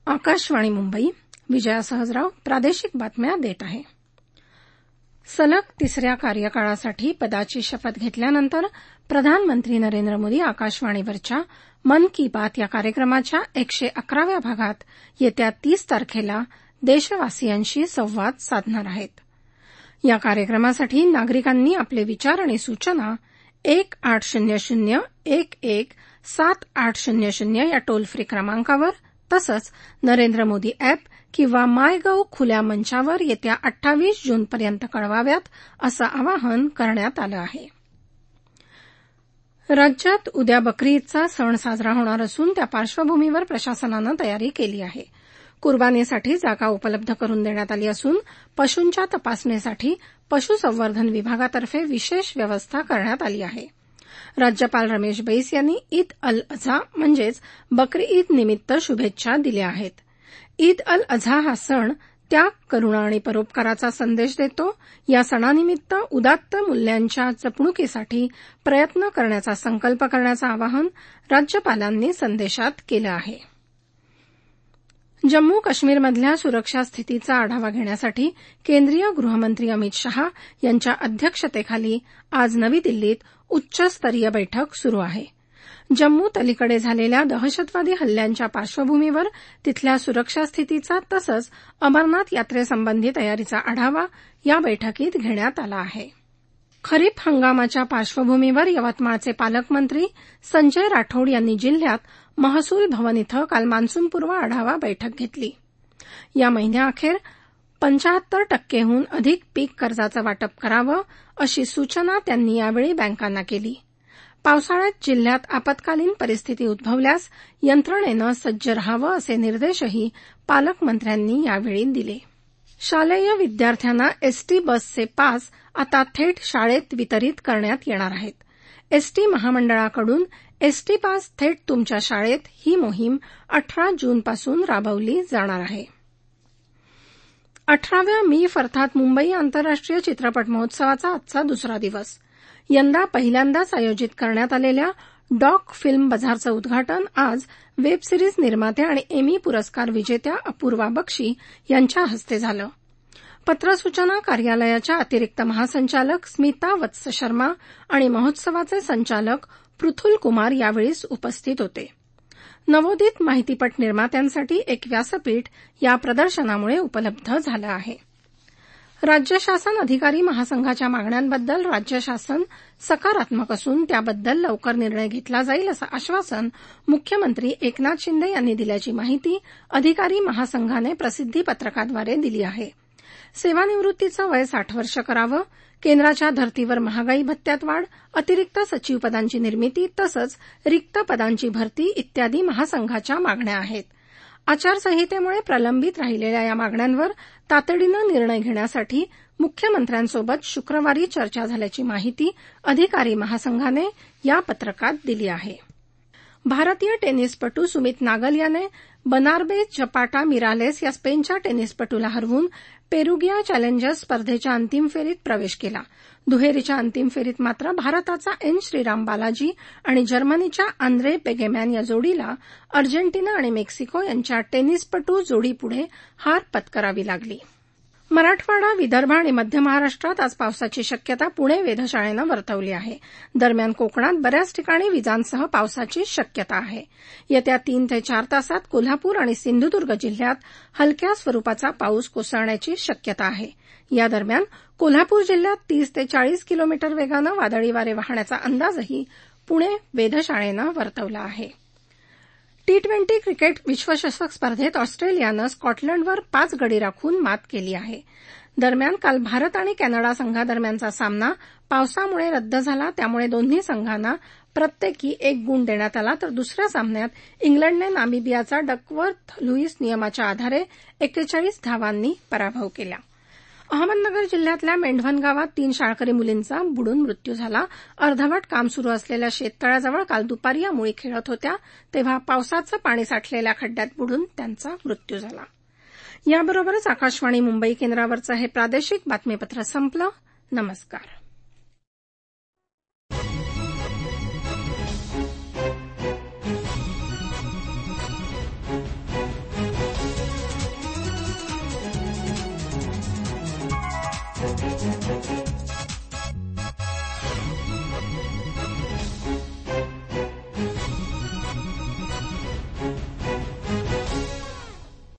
आकाशवाणी मुंबई. विजया सहजराव प्रादेशिक बातम्या देत आहे. सलग तिसऱ्या कार्यकाळासाठी पदाची शपथ घेतल्यानंतर प्रधानमंत्री नरेंद्र मोदी आकाशवाणीवरच्या मन की बात या कार्यक्रमाच्या 111व्या भागात येत्या 30 तारखेला देशवासियांशी संवाद साधणार आहेत. या कार्यक्रमासाठी नागरिकांनी आपले विचार आणि सूचना 1800-11-7800 या टोल फ्री क्रमांकावर तसंच नरेंद्र मोदी अॅप किंवा मायगव्ह खुल्या मंचावर येत्या 28 जूनपर्यंत कळवाव्यात असं आवाहन करण्यात आलं आहे. राज्यात उद्या बकरी ईदचा सण साजरा होणार असून त्या पार्श्वभूमीवर प्रशासनानं तयारी केली आहे. कुर्बानीसाठी जागा उपलब्ध करून देण्यात आली असून पशूंच्या तपासणीसाठी पशुसंवर्धन विभागातर्फे विशेष व्यवस्था करण्यात आली आहे. राज्यपाल रमेश बैस यांनी ईद अल अझा म्हणजेच बकरी ईद निमित्त शुभेच्छा दिल्या आहेत. ईद अल अझा हा सण त्याग, करुणा आणि परोपकाराचा संदेश देतो. या सणानिमित्त उदात्त मूल्यांच्या जपणुकीसाठी प्रयत्न करण्याचा संकल्प करण्याचं आवाहन राज्यपालांनी संदेशात केलं आहे. जम्मू काश्मीरमधल्या सुरक्षा स्थितीचा आढावा घेण्यासाठी केंद्रीय गृहमंत्री अमित शहा यांच्या अध्यक्षतेखाली आज नवी दिल्लीत उच्चस्तरीय बैठक सुरू आहे. जम्मूत अलीकडे झालेल्या दहशतवादी हल्ल्यांच्या पार्श्वभूमीवर तिथल्या सुरक्षा स्थितीचा तसंच अमरनाथ यात्रेसंबंधी तयारीचा आढावा या बैठकीत घेण्यात आला आहे. खरीप हंगामाच्या पार्श्वभूमीवर यवतमाळचे पालकमंत्री संजय राठोड यांनी जिल्ह्यात महसूल भवन इथं काल मान्सूनपूर्व आढावा बैठक घेतली. या महिन्याअखेर 75% अधिक पीक कर्जाचं वाटप करावं अशी सूचना त्यांनी यावेळी बँकांना केली. पावसाळ्यात जिल्ह्यात आपत्कालीन परिस्थिती उद्भवल्यास यंत्रणेनं सज्ज रहावं असे निर्देशही पालकमंत्र्यांनी यावेळी दिले. शालेय विद्यार्थ्यांना एसटी बसचे पास आता थेट शाळेत वितरित करण्यात येणार आहेत. एसटी महामंडळाकडून एसटी पास थेट तुमच्या शाळेत ही मोहीम 18 जूनपासून राबवली जाणार आहे. 18व्या मीफ अर्थात मुंबई आंतरराष्ट्रीय चित्रपट महोत्सवाचा आजचा दुसरा दिवस. यंदा पहिल्यांदाच आयोजित करण्यात आलेल्या डॉक फिल्म बझारचं उद्घाटन आज वेब सिरीज निर्मात्या आणि एमी पुरस्कार विजेत्या अपूर्वा बक्षी यांच्या हस्ते झालं. पत्रसूचना कार्यालयाच्या अतिरिक्त महासंचालक स्मिता वत्स शर्मा आणि महोत्सवाचे संचालक पृथुल कुमार यावेळी उपस्थित होते. नवोदित माहितीपट निर्मात्यांसाठी एक व्यासपीठ या प्रदर्शनामुळे उपलब्ध झालं आहे. राज्य शासन अधिकारी महासंघाच्या मागण्यांबद्दल राज्य शासन सकारात्मक असून त्याबद्दल लवकर निर्णय घेतला जाईल असं आश्वासन मुख्यमंत्री एकनाथ शिंदे यांनी दिल्याची माहिती अधिकारी महासंघाने प्रसिद्धी पत्रकाद्वारे दिली आहे. सेवानिवृत्तीचं वय 60 वर्ष करावं, केंद्राच्या धर्तीवर महागाई भत्त्यात वाढ, अतिरिक्त सचिव पदांची निर्मिती तसंच रिक्त पदांची भरती इत्यादी महासंघाच्या मागण्या आहेत. आचारसंहितेमुळे प्रलंबित राहिलेल्या या मागण्यांवर तातडीनं निर्णय घेण्यासाठी मुख्यमंत्र्यांसोबत शुक्रवारी चर्चा झाल्याची माहिती अधिकारी महासंघाने या पत्रकात दिली आहे. भारतीय टेनिसपटू सुमित नागल याने बनार्बे झपाटा मिरालेस या स्पेनच्या टेनिसपटूला हरवून पेरुगिया चॅलेंजर्स स्पर्धेच्या अंतिम फेरीत प्रवेश केला. दुहेरीच्या अंतिम फेरीत मात्र भारताचा एन श्रीराम बालाजी आणि जर्मनीच्या आंद्रे पेगेमॅन या जोडीला अर्जेंटिना आणि मेक्सिको यांच्या टेनिसपटू जोडीपुढे हार पत्करावी लागली. मराठवाडा, विदर्भ आणि मध्य महाराष्ट्रात आज पावसाची शक्यता पुणे वेधशाळेनं वर्तवली आहे. दरम्यान कोकणात बऱ्याच ठिकाणी विजांसह पावसाची शक्यता आहे. येत्या 3 ते 4 तासात कोल्हापूर आणि सिंधुदुर्ग जिल्ह्यात हलक्या स्वरूपाचा पाऊस कोसळण्याची शक्यता आहे. या दरम्यान कोल्हापूर जिल्ह्यात 30 ते 40 किलोमीटर वेगानं वादळी वारे वाहण्याचा अंदाजही पुणे वेधशाळेनं वर्तवला आहे. T20 क्रिकेट विश्वचषक स्पर्धेत ऑस्ट्रेलियानं स्कॉटलंडवर 5 गडी राखून मात केली आहे. दरम्यान काल भारत आणि कॅनडा संघादरम्यानचा सामना पावसामुळे रद्द झाला. त्यामुळे दोन्ही संघांना प्रत्येकी 1 गुण देण्यात आला तर दुसऱ्या सामन्यात इंग्लंडने नामिबियाचा डकवर्थ लुईस नियमाच्या आधारे 41 धावांनी पराभव केला. अहमदनगर जिल्ह्यातल्या मेंढवन गावात 3 शाळकरी मुलींचा बुडून मृत्यू झाला. अर्धवट काम सुरू असलेल्या शेततळ्याजवळ काल दुपारी या मुली खेळत होत्या तेव्हा पावसाचं पाणी साठलेल्या खड्ड्यात बुडून त्यांचा मृत्यू झाला. याबरोबरच आकाशवाणी मुंबई केंद्रावरचं हे प्रादेशिक बातमीपत्र संपलं. नमस्कार.